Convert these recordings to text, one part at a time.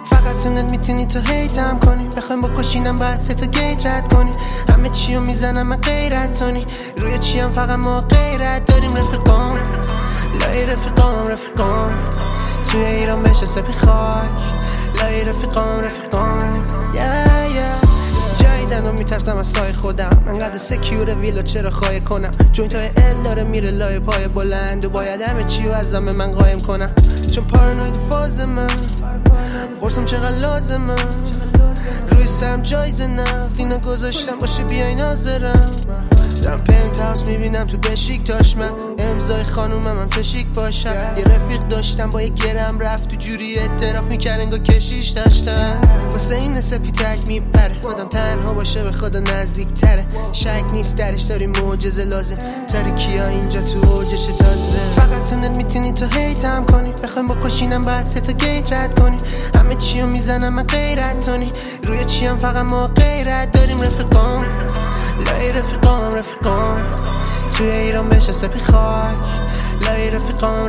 فقط تو میتونی تو هیتم کنی، بخوایم بکشینم باید 3 تا گیت رد کنی. همه چیو میزنم من غیرت تونی، روی چیم فقط ما غیرت داریم. رفیقام لای رفیقام توی ایران بشه سپی خاک. لای رفیقام جایدن و میترسم از سای خودم، انقدر سکیور ویلا چرا خواهی کنم. جوینت های ال داره میره لای پای بلند و باید همه چیو از همه من قایم کنم. چون پارانوید فاز من قرصم چقدر لازمه، روی سرم جایزه نقد اینا گذاشتم باشه بیای ناظرم. دارم پنت هاوس میبینم تو بشیکتاش، من امضای خانومم هم تشیک باشم. یه رفیق داشتم با یه گرم رفت تو جوری اعتراف میکرد انگار کشیش داشتم. واسه این سپی تک میپره، آدم تنها باشه به خدا نزدیک تره. شک نیست درش داری معجزه لازم، تاریکی ها اینجا تو اوجش تازه. فقط تو میتونی تو هیتم کنی، بخوایم بکشینم باید 3 تا گیت رد کنی. همه چیو میزنم من غیرت تونی، روی چیم فقط ما غیرت داریم. رفیقام لای رفیقام توی ایران بشه سپی خاک. لای رفیقام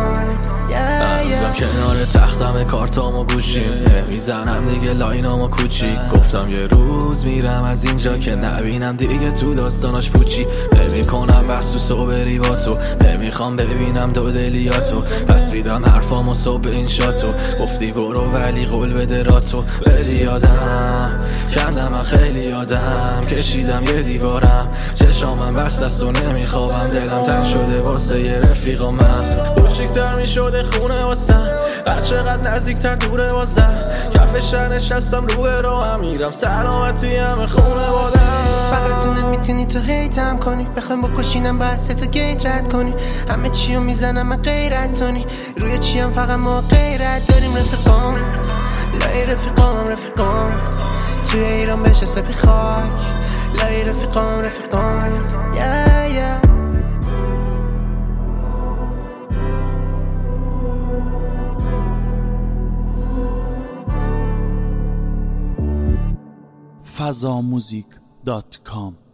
هنوزم کنار تختم کارتام و گوشیم، نمیزنم دیگه لاینامو کوچیک. گفتم یه روز میرم از اینجا که نبینم دیگه تو داستاناش پوچی. نمیکنم بحث و صبری با تو، نمیخوام ببینم دو دلیاتو. پس ریدم حرفامو صبح این شاتو، گفتی برو ولی قول بده راتو. خیلی یادم کندم من، خیلی یادم کشیدم یه دیوارم. چشامم بست است و نمیخوابم، دلم تنگ شده واسه یه رفیقا. من کوچیک‌تر میشده خونه واسم، هر چقدر نزدیکتر دوره واسم. کف شهر نشستم رو به راهم، میرم سلامتی همه خونه بادم. فقط تو میتونی تو هیتم کنی، بخوایم بکشینم باید 3 تا گیت رد کنی. همه چیو میزنم من غیرت تونی، روی چیم فقط ما غیرت داریم. رفیقام لای رفیقام توی ایران بشه سپی خاک. لای رفیقام fazamuzik.com